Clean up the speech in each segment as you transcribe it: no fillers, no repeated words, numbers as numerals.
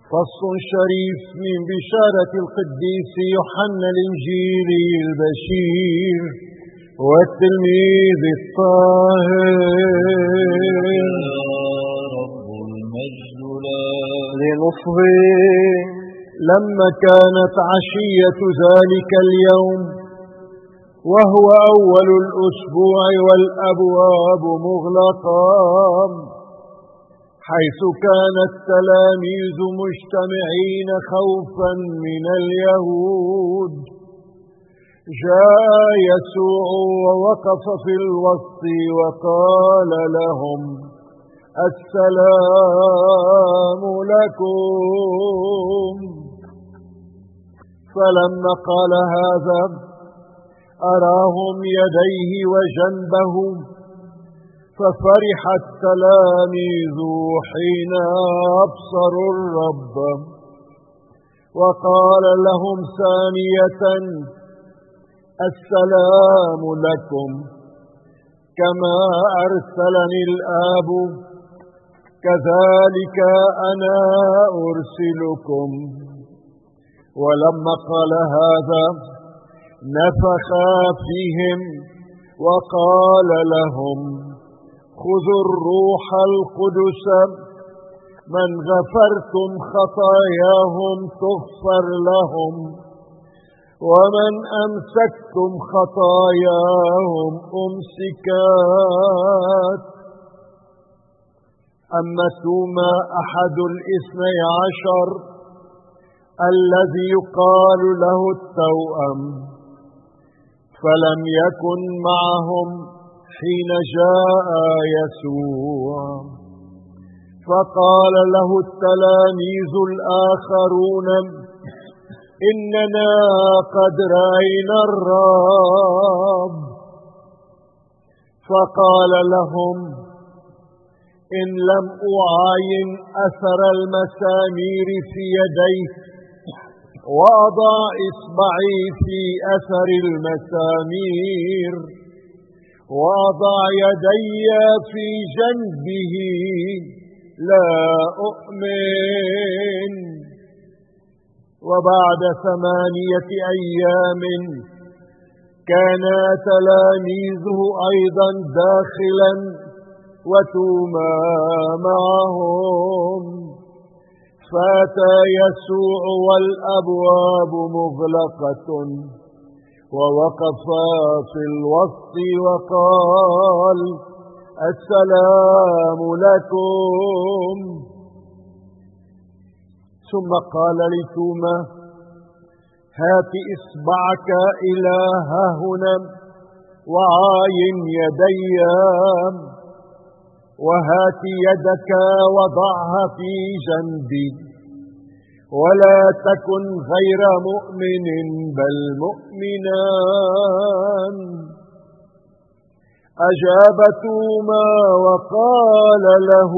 فصل شريف من بشارة القديس يوحنا الإنجيلي البشير والتلميذ الطاهر. رب المجد لنصغي. لما كانت عشية ذلك اليوم وهو أول الأسبوع والأبواب مغلقة، حيث كان التلاميذ مجتمعين خوفا من اليهود، جاء يسوع ووقف في الوسط وقال لهم: السلام لكم. فلما قال هذا أراهم يديه وجنبه، ففرح التلاميذ حين أبصروا الرب، وقال لهم ثانية: السلام لكم، كما أرسلني الآب كذلك أنا أرسلكم. ولما قال هذا نفخ فيهم وقال لهم: خذوا الروح القدس، من غفرتم خطاياهم تغفر لهم، ومن أمسكتم خطاياهم أمسكات. أما توما أحد 12 الذي يقال له التوأم، فلم يكن معهم حين جاء يسوع. فقال له التلاميذ الآخرون: إننا قد رأينا الرب. فقال لهم: إن لم أعاين أثر المسامير في يديه وأضع إصبعي في أثر المسامير وأضع يدي في جنبه لا أؤمن. وبعد 8 أيام كان تلاميذه أيضا داخلا وتوما معهم. فأتى يسوع والأبواب مغلقة، ووقف في الوسط وقال: السلام لكم. ثم قال لتوما: هات إصبعك إلى هاهنا وعاين يدي، وهات يدك وضعها في جنبي، ولا تكن غير مؤمن بل مؤمنا. أجاب توما وقال له: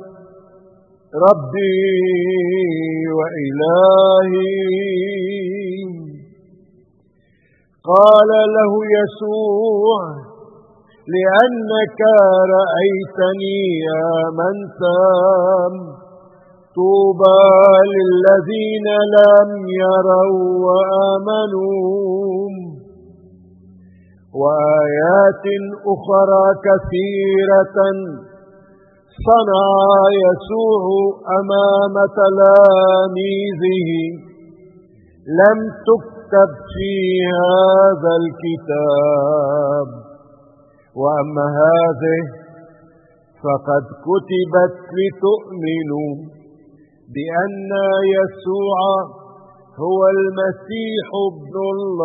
ربي وإلهي. قال له يسوع: لأنك رأيتني آمنت. طوبى للذين لم يروا وآمنوا. وآيات أخرى كثيرة صنع يسوع أمام تلاميذه لم تكتب في هذا الكتاب، وأما هذه فقد كتبت لتؤمنوا بأن يسوع هو المسيح ابن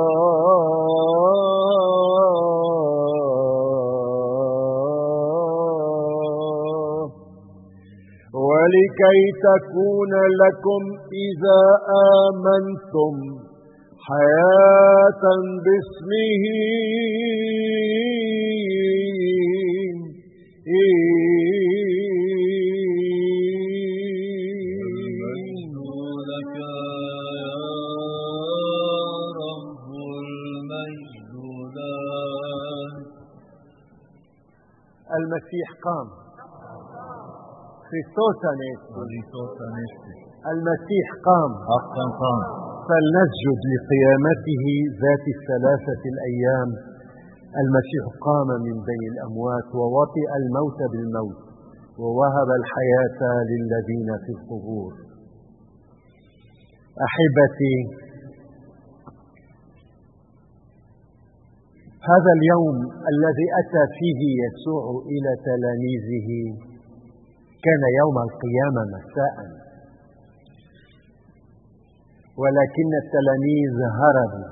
الله، ولكي تكون لكم إذا آمنتم حياة باسمه. المسيح قام. Χριστός Ανέστη. المسيح قام، حقا قام. فلنسجد لقيامته ذات الثلاثة الأيام. المسيح قام من بين الأموات ووطئ الموت بالموت ووهب الحياة للذين في القبور. أحبتي، هذا اليوم الذي أتى فيه يسوع إلى تلاميذه كان يوم القيامة مساء، ولكن التلاميذ هربوا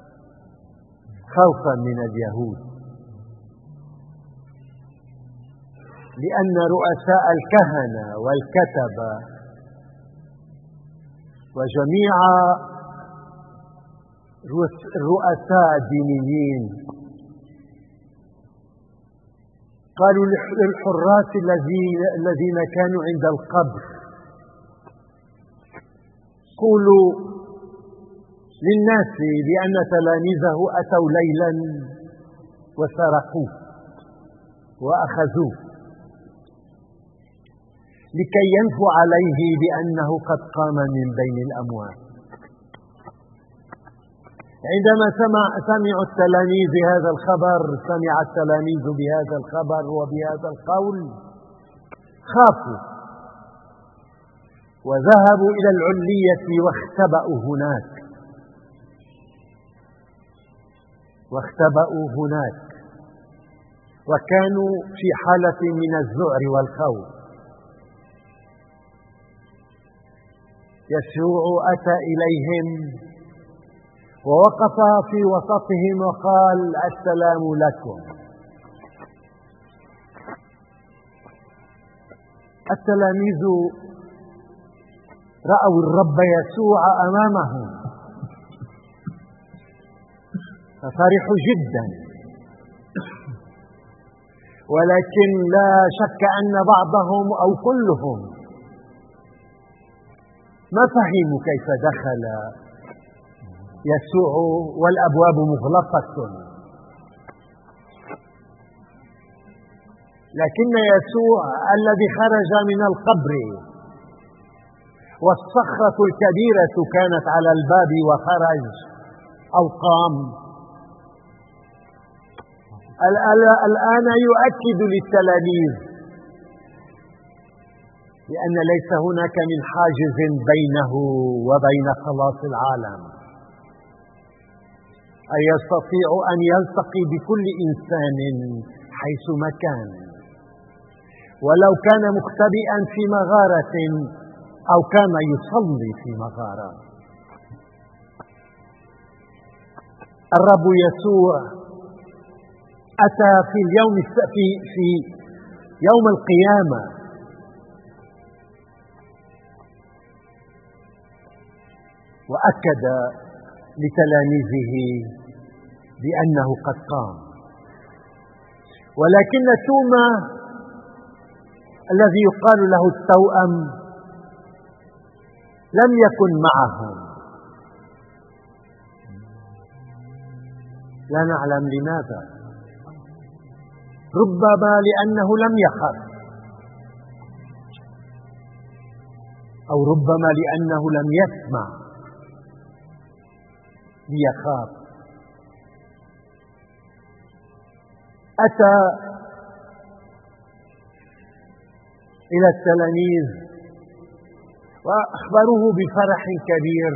خوفا من اليهود، لأن رؤساء الكهنة والكتبة وجميع الرؤساء الدينيين قالوا للحراس الذين كانوا عند القبر: قولوا للناس بأن تلاميذه أتوا ليلا وسرقوه وأخذوه، لكي ينفوا عليه بأنه قد قام من بين الأموات. عندما سمعوا التلاميذ هذا الخبر، سمع التلاميذ بهذا الخبر وبهذا القول، خافوا وذهبوا إلى العلية واختبأوا هناك وكانوا في حالة من الذعر والخوف. يسوع أتى إليهم ووقف في وسطهم وقال: السلام لكم. التلاميذ رأوا الرب يسوع أمامهم ففرحوا جدا، ولكن لا شك أن بعضهم أو كلهم ما فهموا كيف دخل يسوع والأبواب مغلقة. لكن يسوع الذي خرج من القبر والصخرة الكبيرة كانت على الباب وخرج أو قام، الآن يؤكد للتلاميذ لأن ليس هناك من حاجز بينه وبين خلاص العالم، أي يستطيع أن يلتقي بكل إنسان حيثما كان، ولو كان مختبئا في مغارة أو كان يصلي في مغارة. الرب يسوع أتى في يوم القيامة وأكد لتلاميذه بأنه قد قام، ولكن توما الذي يقال له التوأم لم يكن معهم، لا نعلم لماذا، ربما لأنه لم يخف، أو ربما لأنه لم يسمع ليخاف. أتى إلى التلاميذ وأخبروه بفرح كبير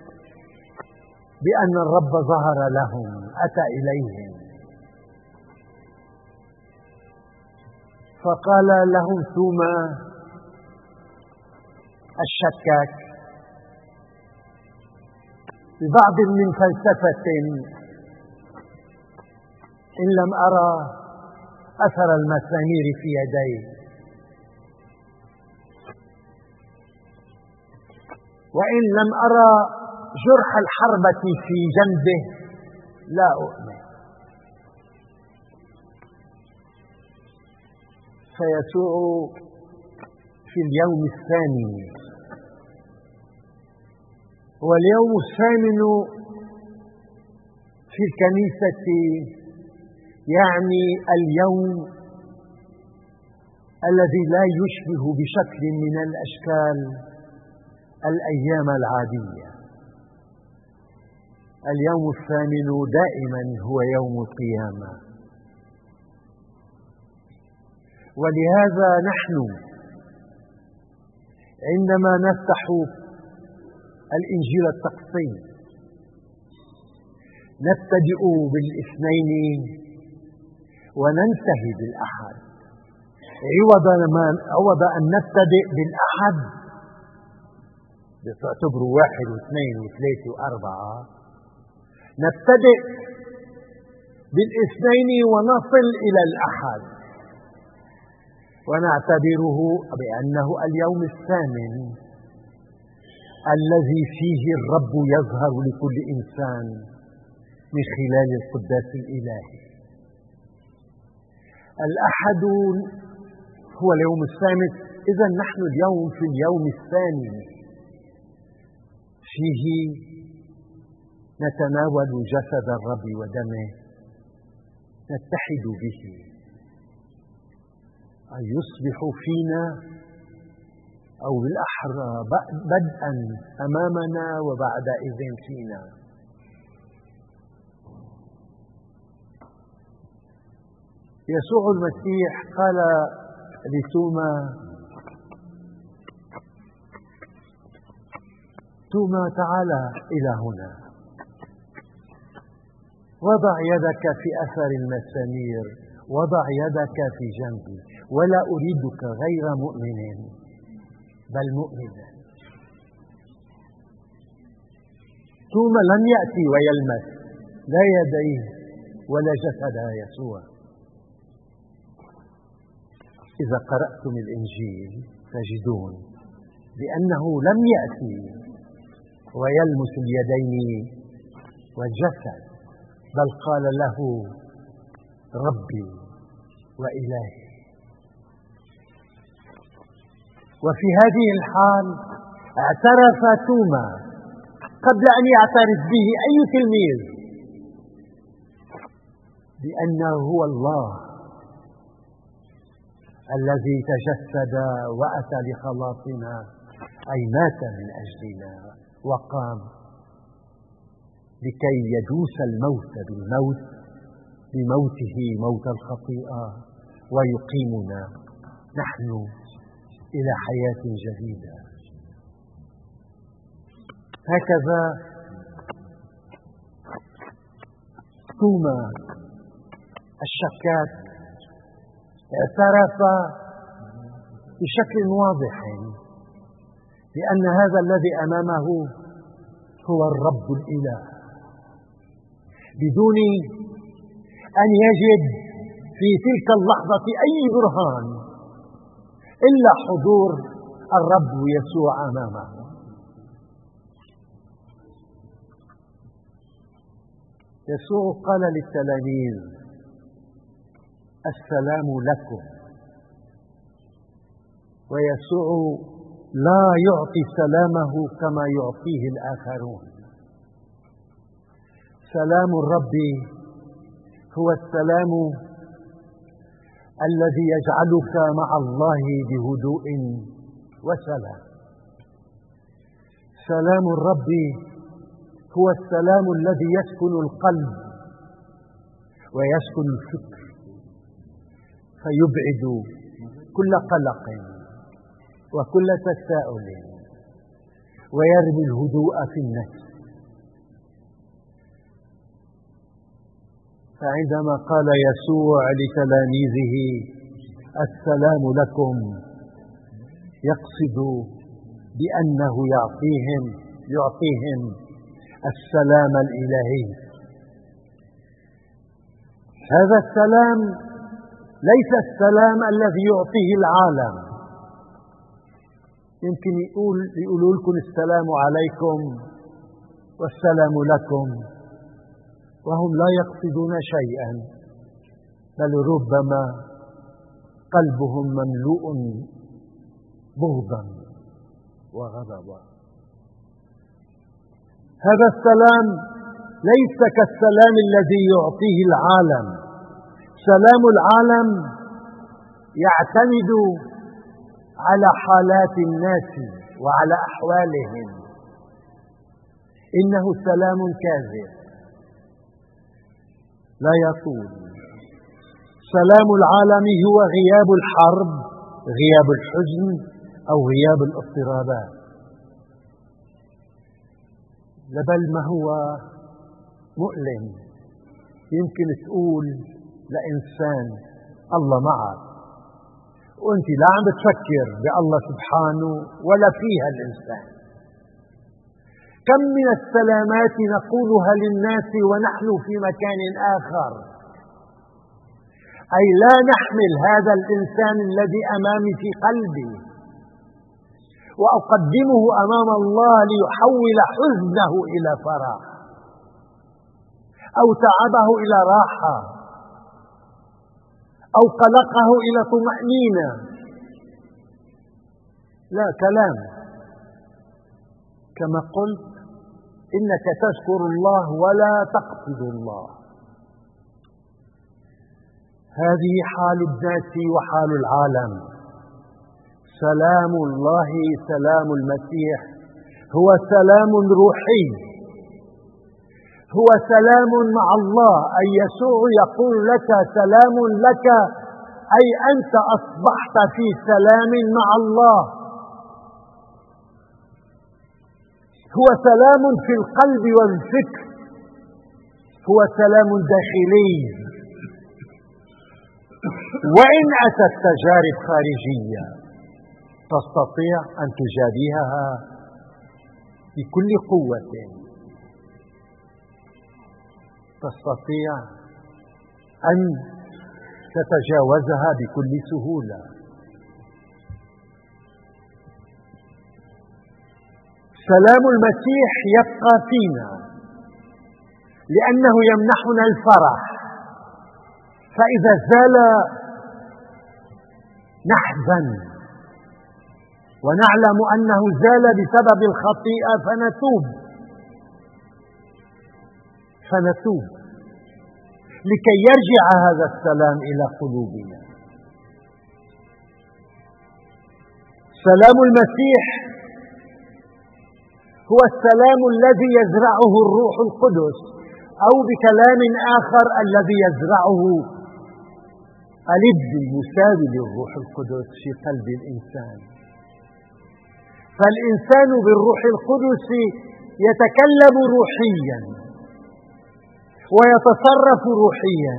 بأن الرب ظهر لهم، أتى إليهم، فقال لهم توما الشكاك ببعض من فلسفة: إن لم أرى أثر المسامير في يديه وإن لم أرى جرح الحربة في جنبه لا أؤمن. فيسوع في اليوم الثاني، واليوم الثامن في الكنيسة يعني اليوم الذي لا يشبه بشكل من الأشكال الأيام العادية. اليوم الثامن دائما هو يوم القيامة، ولهذا نحن عندما نفتح الإنجيل الطقسي نبتدئ بالاثنين وننتهي بالأحد، عوض أن نبتدئ بالأحد تعتبروا 1 و2 و3 و4، نبتدئ بالاثنين ونصل إلى الأحد ونعتبره بأنه اليوم الثامن الذي فيه الرب يظهر لكل إنسان من خلال القداس الإلهي. الأحد هو اليوم الثامن، إذا نحن اليوم في اليوم الثاني فيه نتناول جسد الرب ودمه، نتحد به، أن يصبح فينا أو بالأحرى بدءا أمامنا وبعدئذ فينا. يسوع المسيح قال لتوما: توما تعال إلى هنا، وضع يدك في أثر المسامير، وضع يدك في جنبي، ولا أريدك غير مؤمن بل مؤمنا. توما لم يأتي ويلمس لا يديه ولا جسد يسوع. إذا قرأتم الإنجيل تجدون بأنه لم يأتي ويلمس اليدين والجسد، بل قال له: ربي وإلهي. وفي هذه الحال اعترف توما قبل أن يعترف به أي تلميذ بأنه هو الله الذي تجسد وأتى لخلاصنا، أي مات من أجلنا وقام لكي يدوس الموت بالموت بموته موت الخطيئة ويقيمنا نحن إلى حياة جديدة. هكذا توما الشكاك اعترف بشكل واضح بأن هذا الذي أمامه هو الرب الإله، بدون أن يجد في تلك اللحظة أي برهان إلا حضور الرب يسوع أمامه. يسوع قال للتلاميذ: السلام لكم. ويسوع لا يعطي سلامه كما يعطيه الآخرون. سلام الرب هو السلام الذي يجعلك مع الله بهدوء وسلام. سلام الرب هو السلام الذي يسكن القلب ويسكن الفكر، فيبعد كل قلق وكل تساؤل ويرمي الهدوء في النفس. فعندما قال يسوع لتلاميذه: السلام لكم، يقصد بأنه يعطيهم السلام الإلهي. هذا السلام ليس السلام الذي يعطيه العالم. يمكن يقولوا لكم السلام عليكم والسلام لكم وهم لا يقصدون شيئا، بل ربما قلبهم مملوء بغضا وغضبا. هذا السلام ليس كالسلام الذي يعطيه العالم. سلام العالم يعتمد على حالات الناس وعلى أحوالهم. إنه سلام كاذب لا يطول. سلام العالم هو غياب الحرب، غياب الحزن، أو غياب الاضطرابات. بل ما هو مؤلم. يمكن تقول لإنسان الله معك وأنت لا عم بتفكر بالله سبحانه ولا فيها الإنسان. كم من السلامات نقولها للناس ونحن في مكان آخر، أي لا نحمل هذا الإنسان الذي أمامي في قلبي وأقدمه أمام الله ليحول حزنه إلى فرح أو تعبه إلى راحة أو قلقه إلى طمأنينة. لا، كلام كما قلت إنك تشكر الله ولا تقصد الله. هذه حال الناس وحال العالم. سلام الله، سلام المسيح هو سلام روحي، هو سلام مع الله. أي يسوع يقول لك سلام لك، أي أنت أصبحت في سلام مع الله. هو سلام في القلب والفكر، هو سلام داخلي. وإن أتت تجارب خارجية تستطيع أن تجابهها بكل قوة، تستطيع أن تتجاوزها بكل سهولة. سلام المسيح يبقى فينا لأنه يمنحنا الفرح، فإذا زال نحزن ونعلم أنه زال بسبب الخطيئة فنتوب لكي يرجع هذا السلام إلى قلوبنا. سلام المسيح هو السلام الذي يزرعه الروح القدس، أو بكلام آخر الذي يزرعه الابن المساوي للروح القدس في قلب الإنسان. فالإنسان بالروح القدس يتكلم روحيا ويتصرف روحيا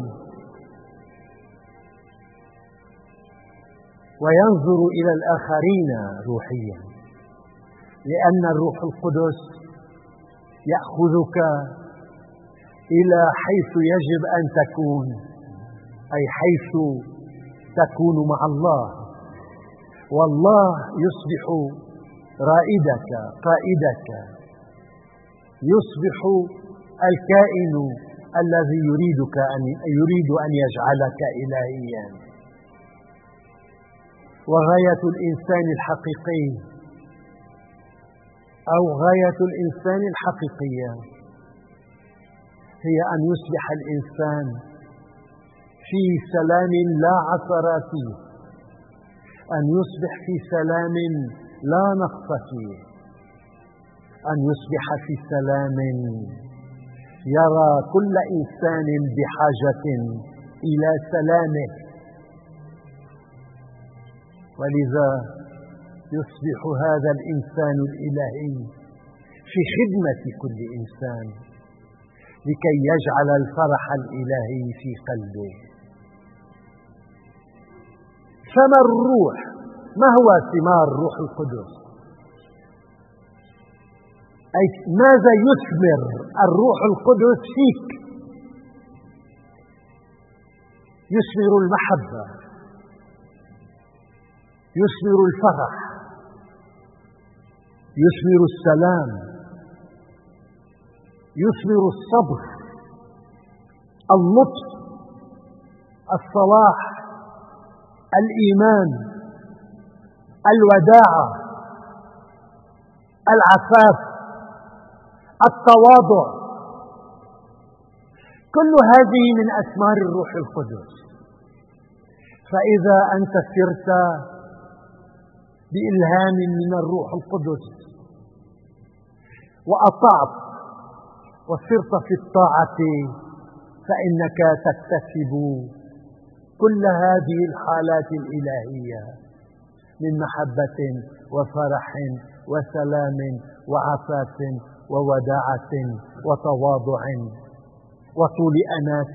وينظر إلى الآخرين روحيا، لأن الروح القدس يأخذك إلى حيث يجب أن تكون، أي حيث تكون مع الله، والله يصبح رائدك قائدك، يصبح الكائن الذي يريد أن يجعلك إلهيا. وغاية الإنسان الحقيقي أو غاية الإنسان الحقيقية هي أن يصبح الإنسان في سلام لا عثر فيه، أن يصبح في سلام لا نقص فيه، أن يصبح في سلام يرى كل إنسان بحاجة إلى سلامه، ولذا يصبح هذا الإنسان الإلهي في خدمة كل إنسان لكي يجعل الفرح الإلهي في قلبه. ثمر الروح، ما هو ثمار الروح القدس؟ أي ماذا يثمر الروح القدس فيك؟ يثمر المحبة، يثمر الفرح، يثمر السلام، يثمر الصبر، اللطف، الصلاح، الإيمان، الوداعة، العفاف، التواضع. كل هذه من أثمار الروح القدس. فإذا أنت سرت بإلهام من الروح القدس وأطعت وصرت في الطاعة، فإنك تكتسب كل هذه الحالات الإلهية من محبة وفرح وسلام وعفاف ووداعة وتواضع وطول أناة.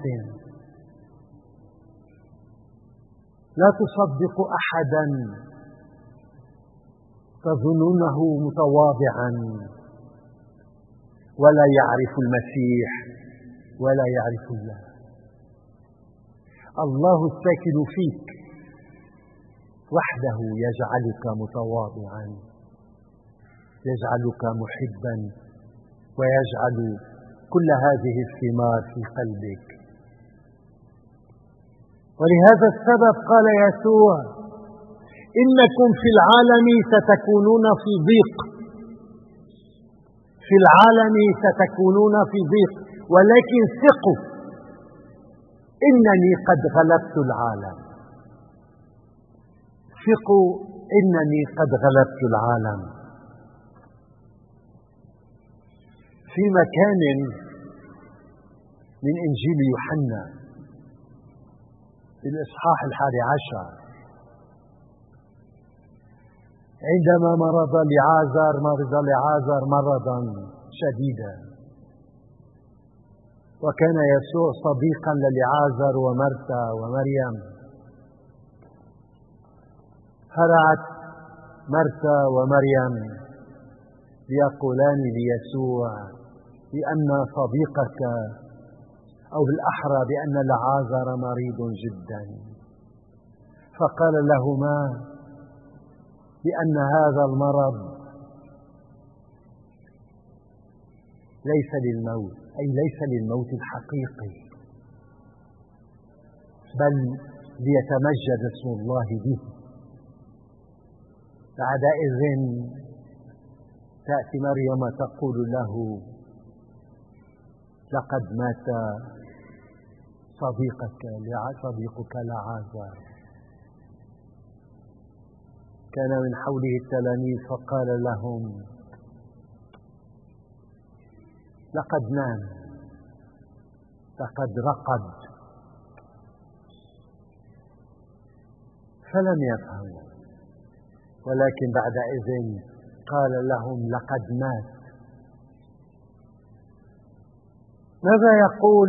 لا تصدق أحدا تظنونه متواضعا ولا يعرف المسيح ولا يعرف الله. الله الساكن فيك وحده يجعلك متواضعا، يجعلك محبا، ويجعل كل هذه الثمار في قلبك. ولهذا السبب قال يسوع: إنكم في العالم ستكونون في ضيق، في العالم ستكونون في ضيق، ولكن ثقوا إنني قد غلبت العالم. ثقوا إنني قد غلبت العالم. في مكان من إنجيل يوحنا في الإصحاح 11 عندما مرض لعازر مرضا شديدا، وكان يسوع صديقا للعازر ومرثا ومريم، هرعت مرثا ومريم ليقولان ليسوع بأن صديقك، أو بالأحرى بأن لعازر مريض جدا، فقال لهما بأن هذا المرض ليس للموت، أي ليس للموت الحقيقي، بل ليتمجد اسم الله به. بعدئذ تأتي مريم تقول له: لقد مات صديقك لعازر. كان من حوله التلاميذ فقال لهم: لقد نام، لقد رقد. فلم يفهموا، ولكن بعدئذ قال لهم: لقد مات. ماذا يقول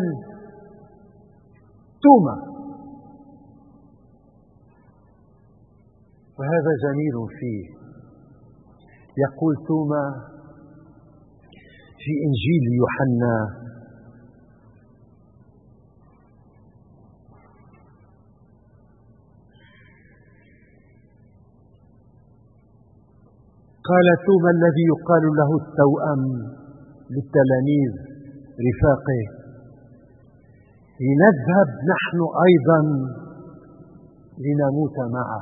توما؟ وهذا جميل فيه. يقول توما في إنجيل يوحنا: قال توما الذي يقال له التوأم للتلاميذ رفاقه: لنذهب نحن أيضا لنموت معه.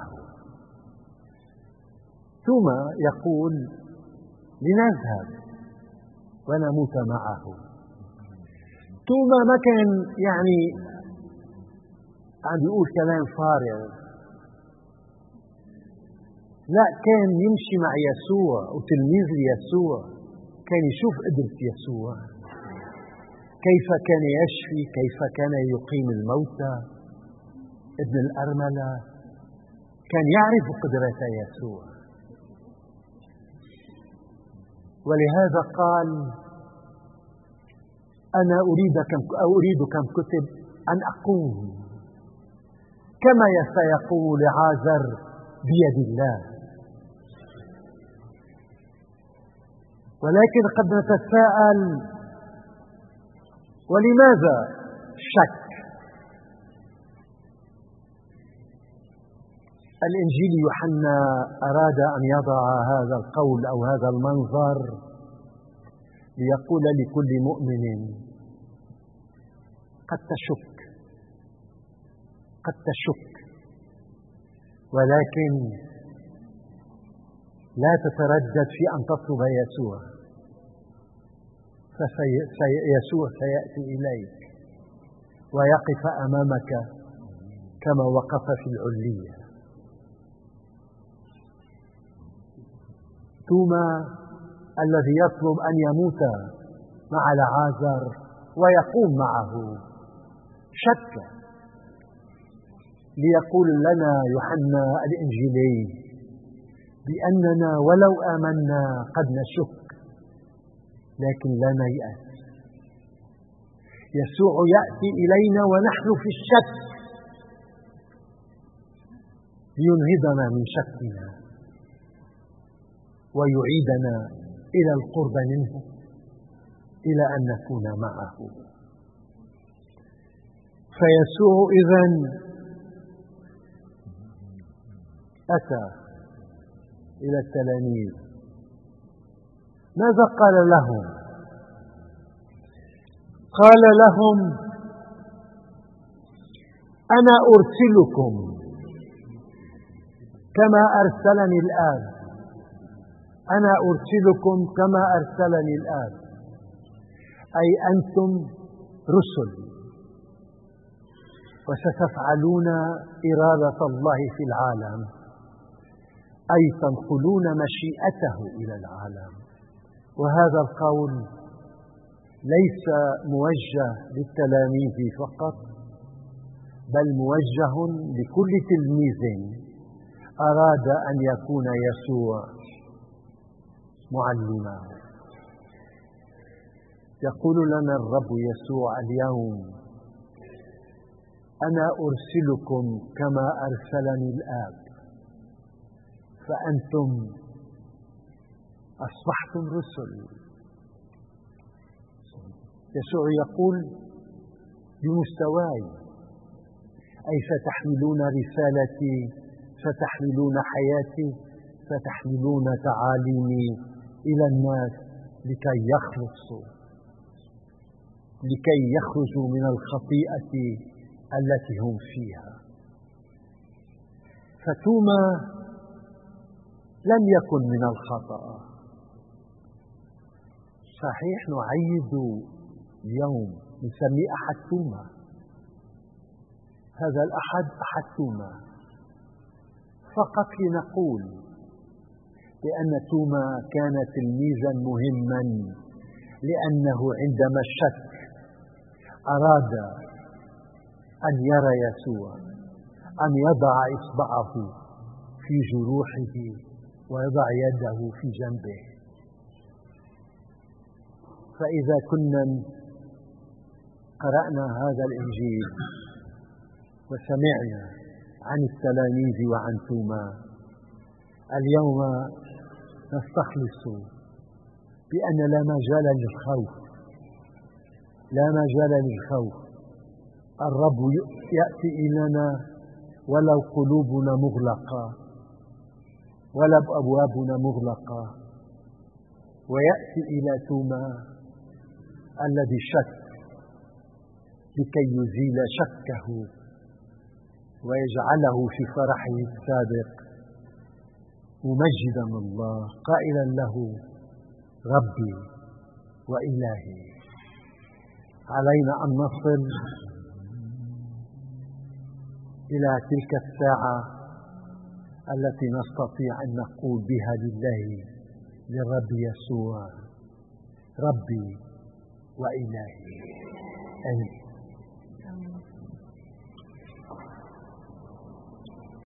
توما يقول: لنذهب ونموت معه. توما ما كان عم يقول كلام فارغ، لا، كان يمشي مع يسوع وتلميذ ليسوع، كان يشوف قدرة يسوع، كيف كان يشفي، كيف كان يقيم الموتى، ابن الأرملة، كان يعرف قدرة يسوع. ولهذا قال: أنا أريد كم كتب أن أقوم كما سيقوم لعازر بيد الله. ولكن قد نتساءل: ولماذا شك؟ الإنجيل يوحنا أراد أن يضع هذا القول أو هذا المنظر ليقول لكل مؤمن: قد تشك، ولكن لا تتردد في أن تطلب يسوع، فيسوع سيأتي إليك ويقف أمامك كما وقف في العلية. توما الذي يطلب أن يموت مع العازر ويقوم معه شك، ليقول لنا يوحنا الإنجيلي بأننا ولو آمنا قد نشك لكن لا نيأس. يسوع يأتي إلينا ونحن في الشك لينهضنا من شكنا ويعيدنا إلى القرب منه إلى أن نكون معه. فيسوع إذن أتى إلى التلاميذ. ماذا قال لهم؟ قال لهم: أنا أرسلكم كما أرسلني الآب. أنا أرسلكم كما أرسلني الآب، أي أنتم رسل وستفعلون إرادة الله في العالم، أي تنقلون مشيئته إلى العالم. وهذا القول ليس موجه للتلاميذ فقط، بل موجه لكل تلميذ أراد أن يكون يسوع معلما. يقول لنا الرب يسوع اليوم: أنا أرسلكم كما أرسلني الآب، فأنتم أصبحتم رسل. يسوع يقول بمستواي، أي ستحملون رسالتي، ستحملون حياتي، ستحملون تعاليمي إلى الناس لكي يخلصوا، لكي يخرجوا من الخطيئة التي هم فيها. فتوما لم يكن من الخطأ. صحيح نعيد اليوم نسميه أحد توما، هذا الأحد أحد توما، فقط لنقول بأن توما كان تلميذا مهما، لأنه عندما شك أراد أن يرى يسوع، أن يضع إصبعه في جروحه ويضع يده في جنبه. فإذا كنا قرأنا هذا الإنجيل وسمعنا عن التلاميذ وعن توما، اليوم نستخلص بأن لا مجال للخوف، لا مجال للخوف. الرب يأتي إلينا ولو قلوبنا مغلقة، ولو أبوابنا مغلقة، ويأتي إلى توما الذي شك لكي يزيل شكه ويجعله في فرحه السابق ممجدا الله قائلا له: ربي وإلهي. علينا أن نصل إلى تلك الساعة التي نستطيع أن نقول بها للرب يسوع: ربي وإلهي أنت.